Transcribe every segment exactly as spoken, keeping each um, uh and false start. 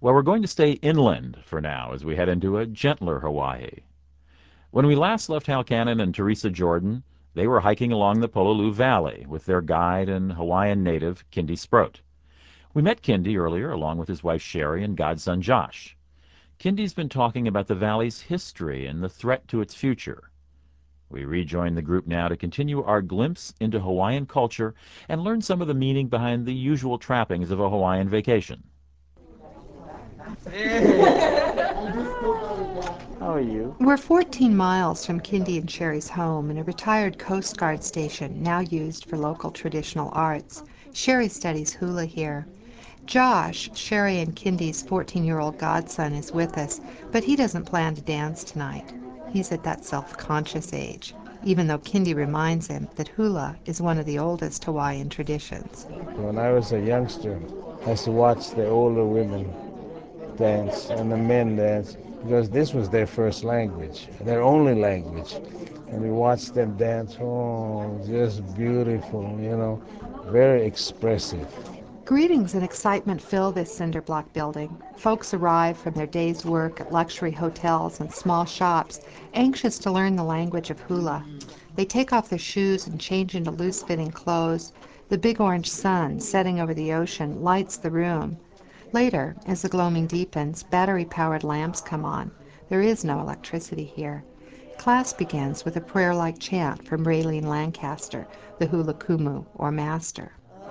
Well, we're going to stay inland for now as we head into a gentler Hawaii. When we last left Hal Cannon and Teresa Jordan, they were hiking along the Pololu Valley with their guide and Hawaiian native, Kindy Sproat. We met Kindy earlier, along with his wife Sherry and godson Josh. Kindy's been talking about the valley's history and the threat to its future. We rejoin the group now to continue our glimpse into Hawaiian culture and learn some of the meaning behind the usual trappings of a Hawaiian vacation. How are you? We're fourteen miles from Kindy and Sherry's home in a retired Coast Guard station now used for local traditional arts. Sherry studies hula here. Josh, Sherry and Kindy's fourteen-year-old godson, is with us, but he doesn't plan to dance tonight. He's at that self-conscious age, even though Kindy reminds him that hula is one of the oldest Hawaiian traditions. When I was a youngster, I used to watch the older women dance and the men dance because this was their first language, their only language. And we watched them dance, oh, just beautiful, you know, very expressive. Greetings and excitement fill this cinder block building. Folks arrive from their day's work at luxury hotels and small shops, anxious to learn the language of hula. They take off their shoes and change into loose-fitting clothes. The big orange sun, setting over the ocean, lights the room. Later, as the gloaming deepens, battery-powered lamps come on. There is no electricity here. Class begins with a prayer-like chant from Raylene Lancaster, the hula kumu, or master.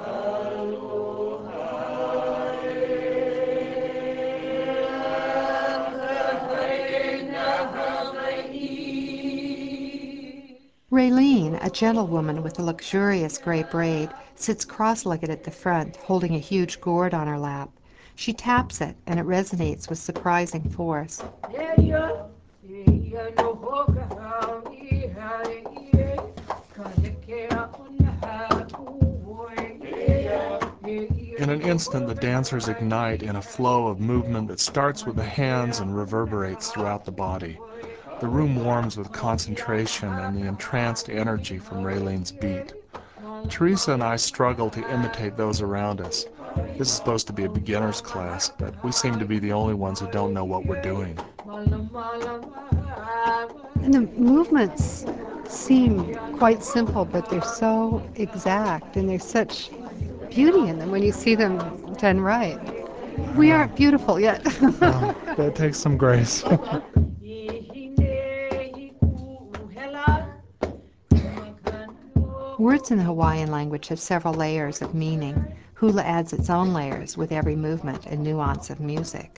Raylene, a gentlewoman with a luxurious gray braid, sits cross-legged at the front, holding a huge gourd on her lap. She taps it, and it resonates with surprising force. In an instant, the dancers ignite in a flow of movement that starts with the hands and reverberates throughout the body. The room warms with concentration and the entranced energy from Raylene's beat. Teresa and I struggle to imitate those around us. This is supposed to be a beginner's class, but we seem to be the only ones who don't know what we're doing. And the movements seem quite simple, but they're so exact, and there's such beauty in them when you see them done right. We aren't beautiful yet. uh, that takes some grace. Words in the Hawaiian language have several layers of meaning. Hula adds its own layers with every movement and nuance of music.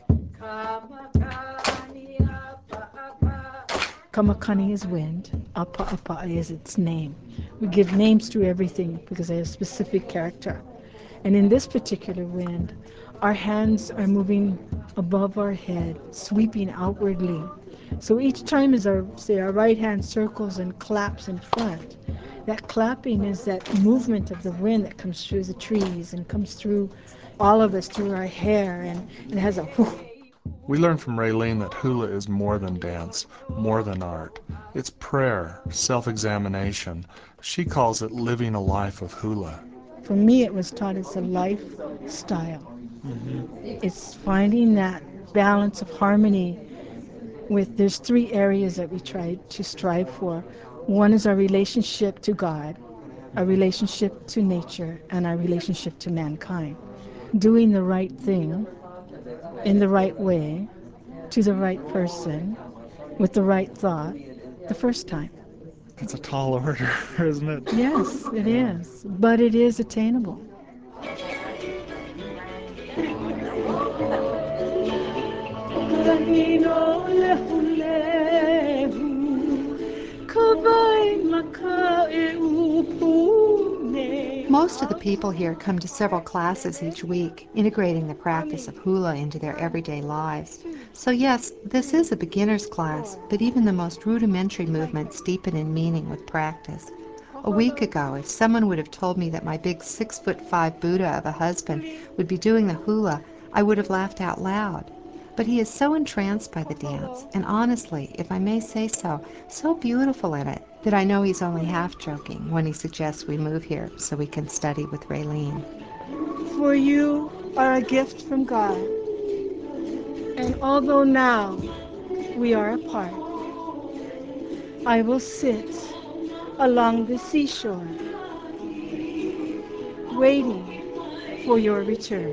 Kamakani is wind. Apa apa is its name. We give names to everything because they have specific character. And in this particular wind, our hands are moving above our head, sweeping outwardly. So each time as our, say, our right hand circles and claps in front, that clapping is that movement of the wind that comes through the trees and comes through all of us, through our hair, and, and has a whoosh. We learn from Raylene that hula is more than dance, more than art. It's prayer, self-examination. She calls it living a life of hula. For me, it was taught as a lifestyle. Mm-hmm. It's finding that balance of harmony with, there's three areas that we try to strive for. One is our relationship to God, our relationship to nature, and our relationship to mankind. Doing the right thing in the right way, to the right person, with the right thought, the first time. It's a tall order, isn't it? Yes, it is. But it is attainable. Most of the people here come to several classes each week, integrating the practice of hula into their everyday lives. So yes, this is a beginner's class, but even the most rudimentary movements deepen in meaning with practice. A week ago, if someone would have told me that my big six-foot-five Buddha of a husband would be doing the hula, I would have laughed out loud. But he is so entranced by the dance, and honestly, if I may say so, so beautiful in it, that I know he's only half joking when he suggests we move here so we can study with Raylene. For you are a gift from God. Although now we are apart, I will sit along the seashore, waiting for your return.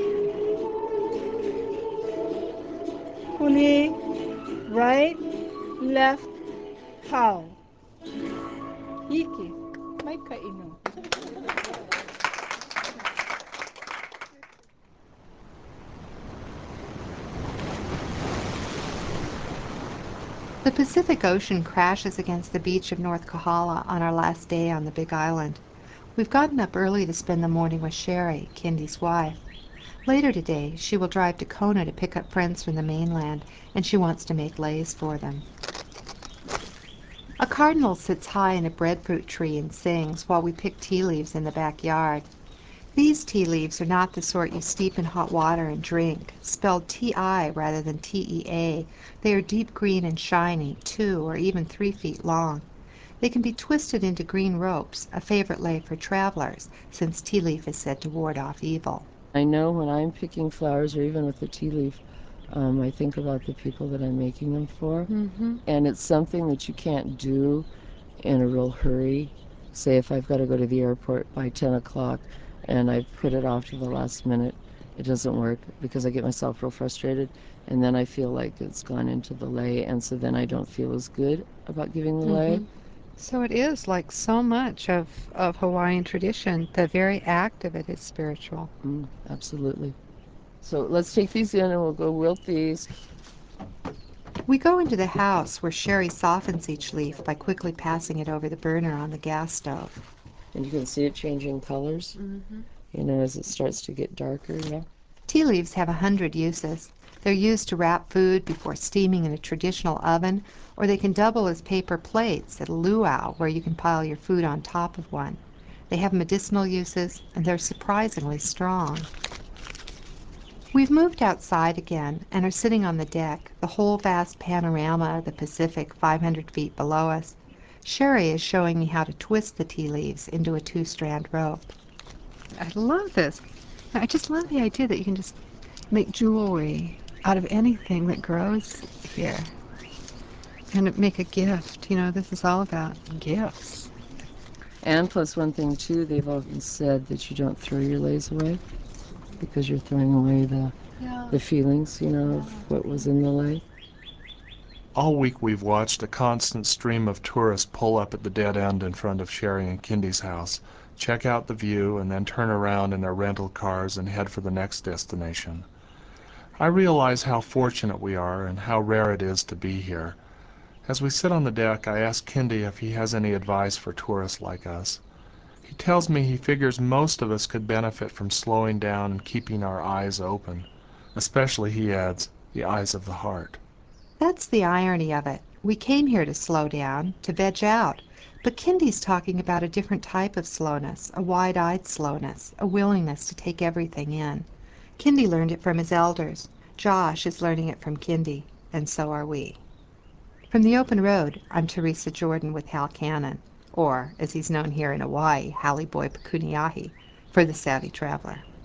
Huli, right, left, how? Iki, may kainom. The Pacific Ocean crashes against the beach of North Kohala on our last day on the Big Island. We've gotten up early to spend the morning with Sherry, Kindy's wife. Later today, she will drive to Kona to pick up friends from the mainland, and she wants to make leis for them. A cardinal sits high in a breadfruit tree and sings while we pick tea leaves in the backyard. These tea leaves are not the sort you steep in hot water and drink, spelled T I rather than T E A. They are deep green and shiny, two or even three feet long. They can be twisted into green ropes, a favorite lei for travelers, since tea leaf is said to ward off evil. I know when I'm picking flowers, or even with the tea leaf, um, I think about the people that I'm making them for. Mm-hmm. And it's something that you can't do in a real hurry. Say if I've got to go to the airport by ten o'clock and I've put it off to the last minute, it doesn't work because I get myself real frustrated, and then I feel like it's gone into the lei, and so then I don't feel as good about giving the lei. Mm-hmm. So it is like so much of, of Hawaiian tradition. The very act of it is spiritual. Mm, absolutely. So let's take these in and we'll go wilt these. We go into the house where Sherry softens each leaf by quickly passing it over the burner on the gas stove. And you can see it changing colors, Mm-hmm. you know, as it starts to get darker, yeah. Tea leaves have a hundred uses. They're used to wrap food before steaming in a traditional oven, or they can double as paper plates at a luau where you can pile your food on top of one. They have medicinal uses, and they're surprisingly strong. We've moved outside again and are sitting on the deck, the whole vast panorama of the Pacific five hundred feet below us. Sherry is showing me how to twist the tea leaves into a two-strand rope. I love this. I just love the idea that you can just make jewelry out of anything that grows here and make a gift. You know, this is all about gifts. And plus one thing too, they've often said that you don't throw your leis away because you're throwing away the Yeah. the feelings, you know, of what was in the lei. All week we've watched a constant stream of tourists pull up at the dead end in front of Sherry and Kindy's house, check out the view, and then turn around in their rental cars and head for the next destination. I realize how fortunate we are and how rare it is to be here. As we sit on the deck, I ask Kindy if he has any advice for tourists like us. He tells me he figures most of us could benefit from slowing down and keeping our eyes open, especially, he adds, the eyes of the heart. That's the irony of it. We came here to slow down, to veg out. But Kindy's talking about a different type of slowness, a wide-eyed slowness, a willingness to take everything in. Kindy learned it from his elders. Josh is learning it from Kindy, and so are we. From the open road, I'm Teresa Jordan with Hal Cannon, or, as he's known here in Hawaii, Hallie Boy Pakuniahi, for the Savvy Traveler.